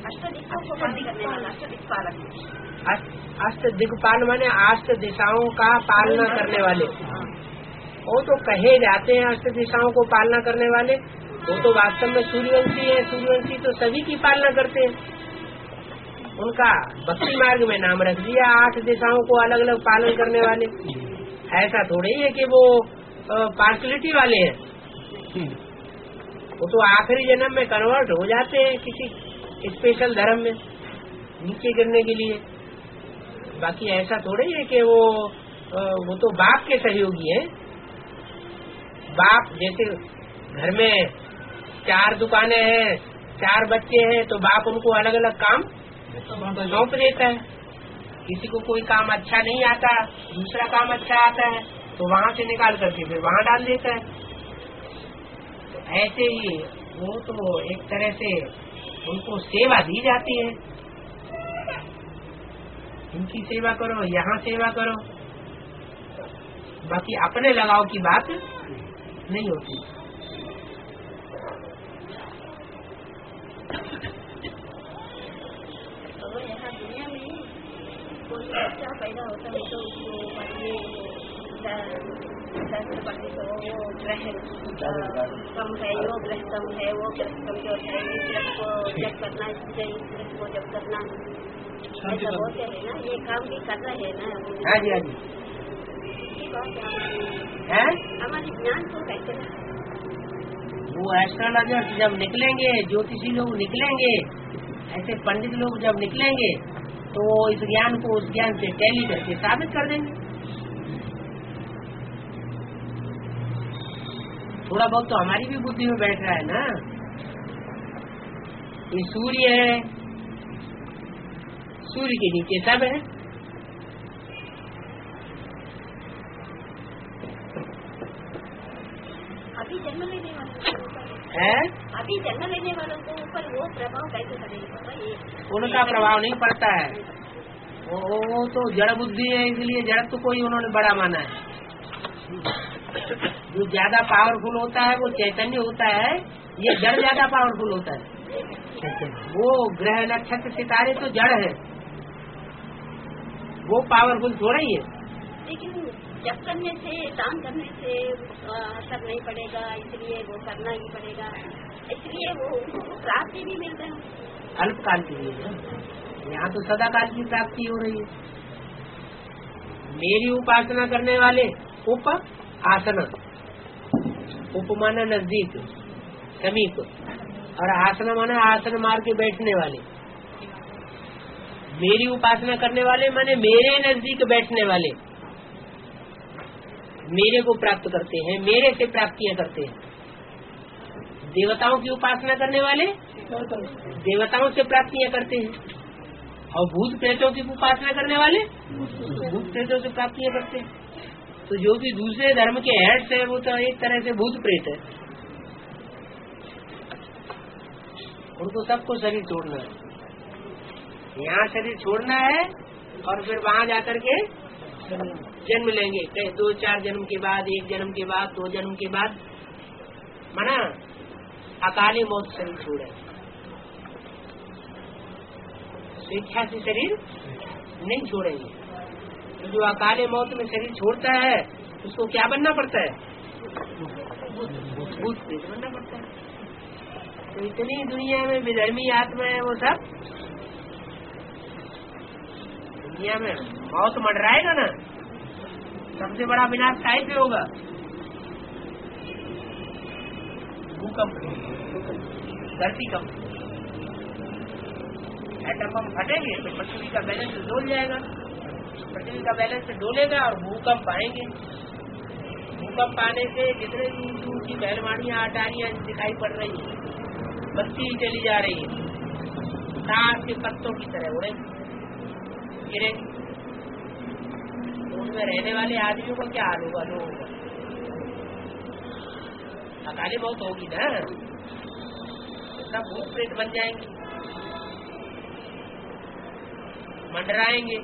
अष्ट दिक्पाल माने अष्ट दिशाओं का पालना करने वाले। वो तो कहे जाते हैं अष्ट दिशाओं को पालना करने वाले, वो तो वास्तव में सूर्यवंशी है। सूर्यवंशी तो सभी की पालना करते हैं। उनका भक्ति मार्ग में नाम रख दिया 8 दिशाओं को अलग अलग पालन करने वाले। ऐसा थोड़ी है कि वो पार्शलिटी वाले हैं। वो तो आखिरी जन्म में कन्वर्ट हो जाते हैं किसी स्पेशल धर्म में नीचे गिरने के लिए। बाकी ऐसा थोड़ी है कि वो तो बाप के सहयोगी हैं। बाप जैसे घर में 4 दुकानें हैं, 4 बच्चे हैं, तो बाप उनको अलग अलग काम सौंप देता है। किसी को कोई काम अच्छा नहीं आता, दूसरा काम अच्छा आता है, तो वहाँ से निकाल करके फिर वहाँ डाल देता है। तो ऐसे ही वो तो एक तरह से उनको सेवा दी जाती है, इनकी सेवा करो, यहाँ सेवा करो। बाकी अपने लगाव की बात नहीं होती। तो यहाँ दुनिया में कोई बच्चा पैदा होता है तो उसको पढ़ने तो वो ग्रह कम है, वो ग्रह कम है, वो ग्रह कमजोर है, इस ग्रह को जब करना, इस ग्रह को जब करना, ऐसा बोलते हैं ना। ये काम भी कर रहे हैं ना। हाँ जी, हाँ जी। हमारी ज्ञान तो कैसे वो एस्ट्रोलॉजर्स जब निकलेंगे, ज्योतिषी लोग निकलेंगे, ऐसे पंडित लोग जब निकलेंगे, तो वो इस ज्ञान को उस ज्ञान से टैली करके साबित कर देंगे। थोड़ा बहुत तो हमारी भी बुद्धि में बैठ रहा है ना। ये सूर्य है, सूर्य के नीचे सब है। अभी जन्म लेने वालों है, अभी जन्म लेने वालों को ऊपर वो प्रभाव कैसे पड़ेगा? ये उनका प्रभाव नहीं पड़ता है। वो तो जड़ बुद्धि है, इसलिए जड़ तो कोई उन्होंने बड़ा माना है। जो ज्यादा पावरफुल होता है वो चैतन्य होता है, ये जड़ ज्यादा पावरफुल होता है। वो ग्रह नक्षत्र सितारे तो जड़ है, वो पावरफुल थोड़ा ही है। लेकिन जब करने से, दान करने से असर नहीं पड़ेगा, इसलिए वो करना ही पड़ेगा, इसलिए वो प्राप्ति भी मिल रही है। अल्पकाल के लिए, यहाँ तो सदा काल की प्राप्ति हो रही है। मेरी उपासना करने वाले उप आसन, उप माना नजदीक, समीप, और आसन माना आसन मार के बैठने वाले। मेरी उपासना करने वाले माने मेरे नजदीक बैठने वाले, मेरे को प्राप्त करते हैं, मेरे से प्राप्तियां करते हैं। देवताओं की उपासना करने वाले देवताओं से प्राप्तियां करते हैं, और भूत प्रेतों की उपासना करने वाले भूत प्रेतों से प्राप्तियां करते हैं। तो जो भी दूसरे धर्म के हेड्स है वो तो एक तरह से भूत प्रेत है। उनको सबको शरीर छोड़ना है, यहाँ शरीर छोड़ना है, और फिर वहाँ जाकर के जन्म लेंगे, कहीं 2-4 जन्म के बाद, 1 जन्म के बाद, 2 जन्म के बाद, माना अकाली मौत शरीर छोड़े। स्वेच्छा से शरीर नहीं छोड़ेंगे। तो जो अकाले मौत में शरीर छोड़ता है उसको क्या बनना पड़ता है? भूत प्रेत बनना पड़ता है। तो इतनी दुनिया में विधर्मी आत्मा है, वो सब दुनिया में मौत मंडराएगा ना। सबसे बड़ा विनाश काहे पे होगा? भूकंप, धरती कंप, एटम बम फटेंगे तो पृथ्वी का बैलेंस डोल जाएगा, पृथ्वी का बैलेंस डोलेगा और भूकंप आएंगे। भूकंप आने से जितने ऊंची पहलवानियां अटारियां दिखाई पड़ रही है, बत्ती चली जा रही है, ताश के पत्तों की तरह उड़े गिरेंगे। तो उनमें रहने वाले आदमियों का क्या हाल होगा? लोगों का अकाली मौत होगी ना, सब भूत प्रेत बन जाएंगे, मंडराएंगे।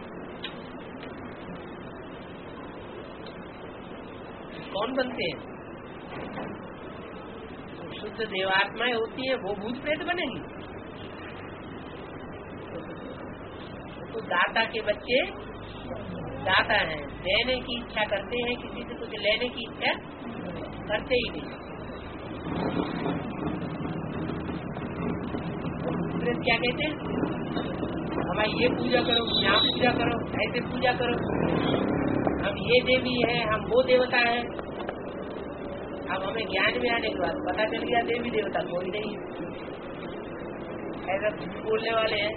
कौन बनते हैं? शुद्ध देवात्माएं होती है वो भूत प्रेत बनेंगी। तो दाता के बच्चे दाता हैं, देने की इच्छा करते हैं, किसी से कुछ लेने की इच्छा करते ही नहीं। क्या कहते हैं? हमारी ये पूजा करो, यहाँ पूजा करो, ऐसे पूजा करो, हम ये देवी है, हम वो देवता है। अब हमें ज्ञान में आने के बाद पता चल गया देवी देवता कोई नहीं, ऐसा बोलने वाले हैं,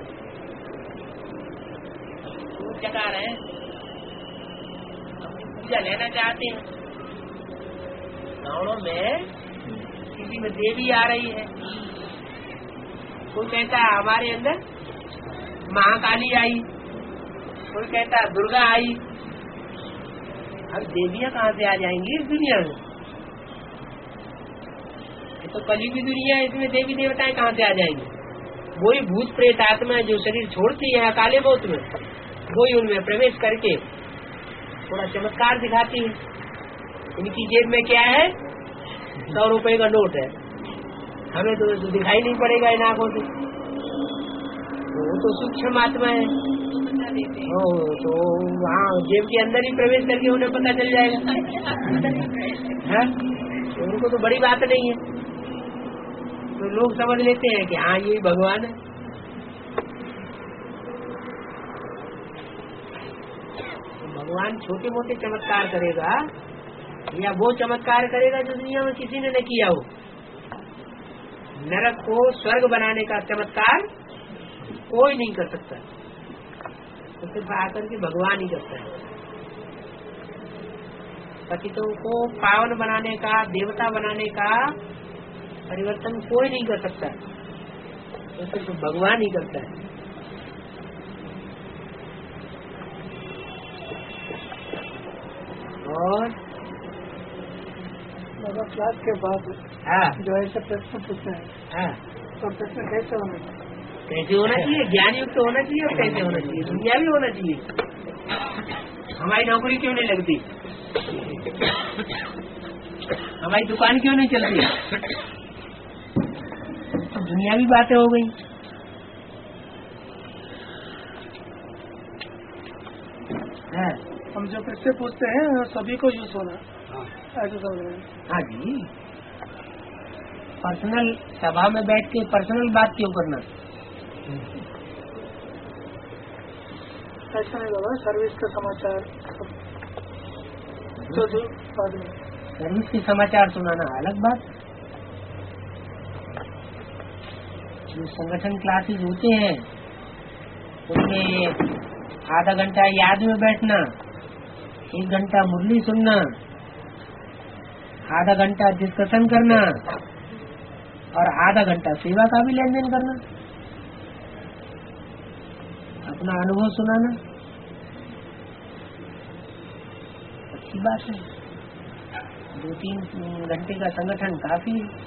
जगा रहे हैं, अपनी पूजा लेना चाहते हैं। गाँवों में किसी में देवी आ रही है, कोई कहता है हमारे अंदर महाकाली आई, कोई कहता है दुर्गा आई। अब देवियां कहाँ से आ जाएंगी इस दुनिया में? ये तो कली की दुनिया है, इसमें देवी देवताएं कहाँ से आ जाएंगी? वही भूत प्रेत आत्मा जो शरीर छोड़ती है अकाले मौत में, वही उनमें प्रवेश करके थोड़ा चमत्कार दिखाती है। इनकी जेब में क्या है? 100 रुपए का नोट है, हमें तो दिखाई नहीं पड़ेगा इन आंखों से, वो तो सूक्ष्म आत्मा है। तो वहाँ जेब के अंदर ही प्रवेश करके उन्हें पता चल जाएगा है? तो उनको तो बड़ी बात नहीं है, तो लोग समझ लेते हैं कि हाँ ये भगवान है। तो भगवान छोटे मोटे चमत्कार करेगा या वो चमत्कार करेगा जो दुनिया में किसी ने न किया हो। नरक को स्वर्ग बनाने का चमत्कार कोई नहीं कर सकता, तो सिर्फ आकर के भगवान ही करता है। पतितों को पावन बनाने का, देवता बनाने का परिवर्तन कोई नहीं कर सकता, तो सिर्फ भगवान ही करता है। और क्लास के बाद जो ऐसे प्रश्न पूछते हैं, तो प्रश्न कैसे होना चाहिए? कैसे होना चाहिए? ज्ञान युक्त होना चाहिए। और कैसे होना चाहिए? दुनिया भी होना चाहिए। हमारी नौकरी क्यों नहीं लगती? हमारी दुकान क्यों नहीं चलती? तो दुनियावी बातें हो गई। हम जो प्रश्न पूछते हैं सभी को यूज होना, ऐसा समझ रहे हैं? हाँ जी, पर्सनल सभा में बैठ के पर्सनल बात क्यों करना? ऐसा नहीं बाबा, सर्विस का समाचार तो जो बाद में सर्विस के समाचार सुनाना अलग बात। जो संगठन क्लासेस होते हैं उनमें आधा घंटा याद में बैठना, 1 घंटा मुरली सुनना, आधा घंटा डिस्कशन करना और आधा घंटा सेवा का भी लेन देन करना, अपना अनुभव सुनाना, अच्छी बात है। 2-3 घंटे का संगठन काफी है।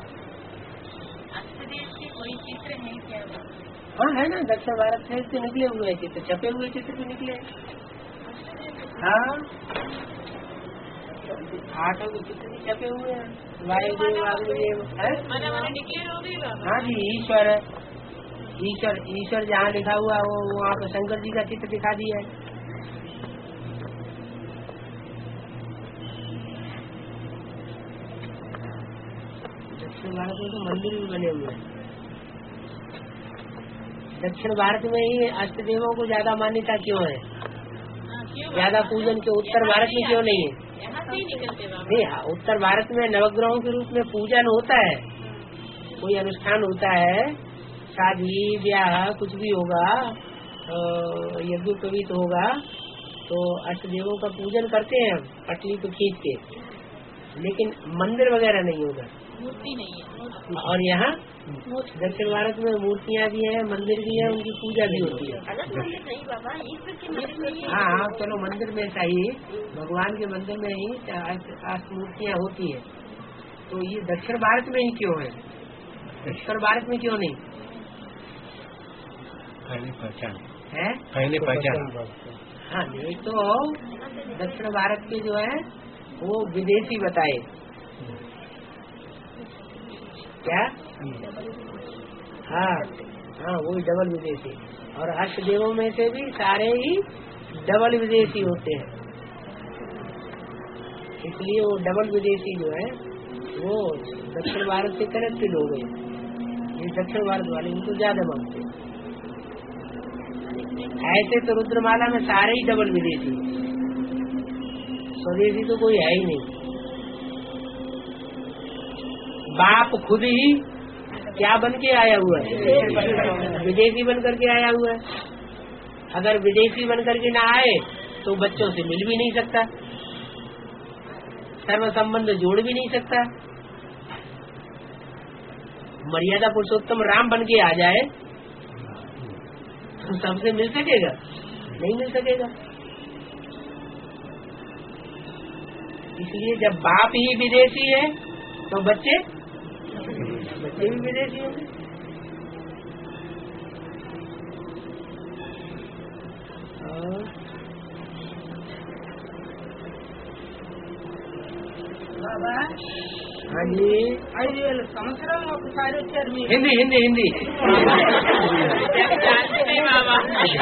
कोई चित्र है क्या? हाँ है ना, दक्षिण भारत से निकले हुए चित्र, छपे हुए चित्र भी निकले। हाँ 8 चित्र भी छपे हुए हैं, वायुदेव वायुदेव है। हाँ जी, ईश्वर ईश्वर ईश्वर जहाँ लिखा हुआ वो वहाँ पे शंकर जी का चित्र दिखा दिया है। दक्षिण भारत में तो मंदिर भी बने हुए हैं। दक्षिण भारत में ही अष्ट देवों को ज्यादा मान्यता क्यों है? ज्यादा पूजन के उत्तर भारत में क्यों नहीं है? नहीं, उत्तर भारत में नवग्रहों के रूप में पूजन होता है, कोई अनुष्ठान होता है, शादी ब्याह कुछ भी होगा, यज्ञोपवीत होगा तो अष्ट देवों का पूजन करते हैं पटली को खींच के, लेकिन मंदिर वगैरह नहीं होगा, मूर्ति नहीं है। और यहाँ दक्षिण भारत में मूर्तियाँ भी हैं, मंदिर भी है, उनकी पूजा भी होती है। अलग मंदिर नहीं बाबा, ईश्वर के मंदिर में। हाँ, चलो मंदिर में सही, भगवान के मंदिर में ही मूर्तियाँ होती है। तो ये दक्षिण भारत में ही क्यों है? उत्तर भारत में क्यों नहीं? पहचान है, पहले पहचान। हाँ, नहीं तो दक्षिण भारत के जो है वो विदेशी बताए क्या? हाँ हाँ, वो डबल विदेशी। और अष्ट देवों में से भी सारे ही डबल विदेशी होते हैं, इसलिए वो डबल विदेशी जो है वो दक्षिण भारत से कनेक्टेड हो गए। ये दक्षिण भारत वाले इनको ज्यादा मानते हैं। ऐसे तो रुद्रमाला में सारे ही डबल विदेशी, स्वदेशी तो कोई है ही नहीं। बाप खुद ही क्या बन के आया हुआ है? विदेशी बन करके आया हुआ है। अगर विदेशी बन करके ना आए तो बच्चों से मिल भी नहीं सकता, सर्व संबंध जोड़ भी नहीं सकता। मर्यादा पुरुषोत्तम राम बन के आ जाए तो सबसे मिल सकेगा? नहीं मिल सकेगा। इसलिए जब बाप ही विदेशी है तो बच्चे भी विदेशी होंगे। బాబా हाँ जी, 5,000 సంవత్సరాలు ఒకసారి వచ్చారు మీరు. हिंदी हिंदी हिंदी బాబా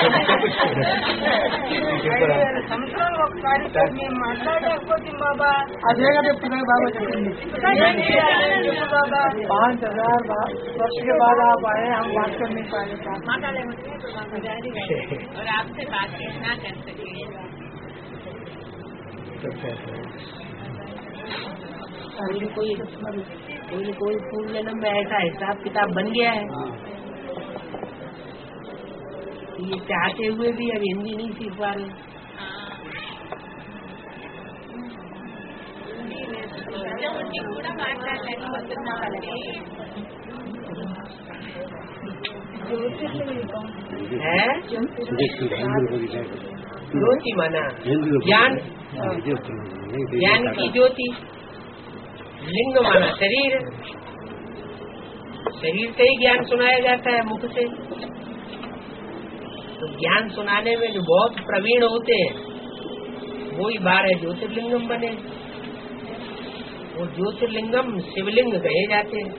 5,000 సంవత్సరాలు ఒకసారి వచ్చారు, మేము మాట్లాడకపోతే బాబా. అదే కదా చెప్తున్నా బాబా, చెప్పింది बाबा 5,000 वर्ष के बाद आप आए, हम बात कर नहीं पाए। और आपसे बात ना कर सके। कोई पूर्ण जन्म में ऐसा हिसाब किताब बन गया है, ये चाहते हुए भी अब हिंदी नहीं सीख पा रहे। है ज्योति माना ज्ञान, ज्ञान की ज्योति। लिंग माना शरीर, शरीर से ही ज्ञान सुनाया जाता है, मुख से। तो ज्ञान सुनाने में जो बहुत प्रवीण होते हैं वो ही 12 ज्योतिर्लिंगम बने। वो ज्योतिर्लिंगम शिवलिंग कहे जाते हैं।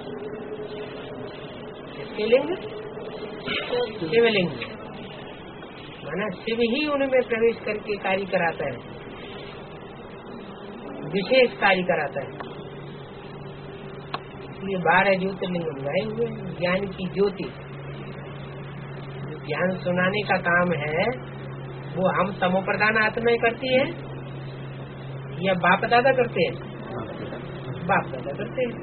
किसके लिंग? शिवलिंग। माना शिव ही उनमें प्रवेश करके कार्य कराता है, विशेष कार्य कराता है। इसलिए 12 ज्योतिर्लिंगम गाए हुए। ज्ञान की ज्योति, ज्ञान सुनाने का काम है वो हम तमो प्रधान आत्माएं करती है या बाप दादा करते हैं? बाप दादा करते हैं।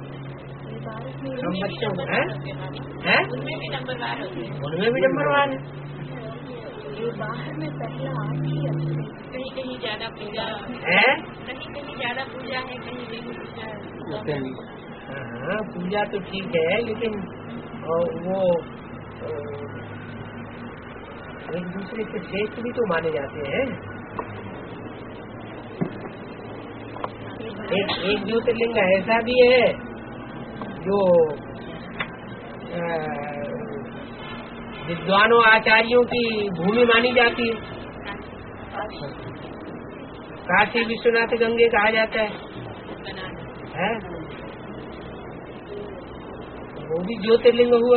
हम बच्चों को हैं, उनमें भी नंबरवार होते हैं। उनमें भी नंबरवार है। ये बाहर में पहला आती है, कहीं कहीं ज्यादा पूजा है, कहीं ज्यादा पूजा है, कहीं नहीं पूजा है। हाँ, पूजा तो ठीक है, लेकिन वो एक दूसरे के श्रेष्ठ भी तो माने जाते हैं। एक ज्योतिर्लिंग ऐसा भी है जो विद्वानों आचार्यों की भूमि मानी जाती है। काशी विश्वनाथ गंगे कहा जाता है? वो भी ज्योतिर्लिंग हुआ।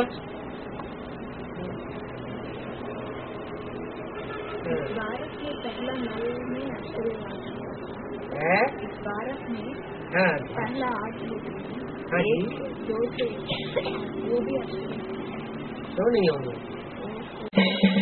भारत में पहला नल में है, भारत में हाँ पहला हाँ जी, जो वो भी क्यों नहीं होंगे?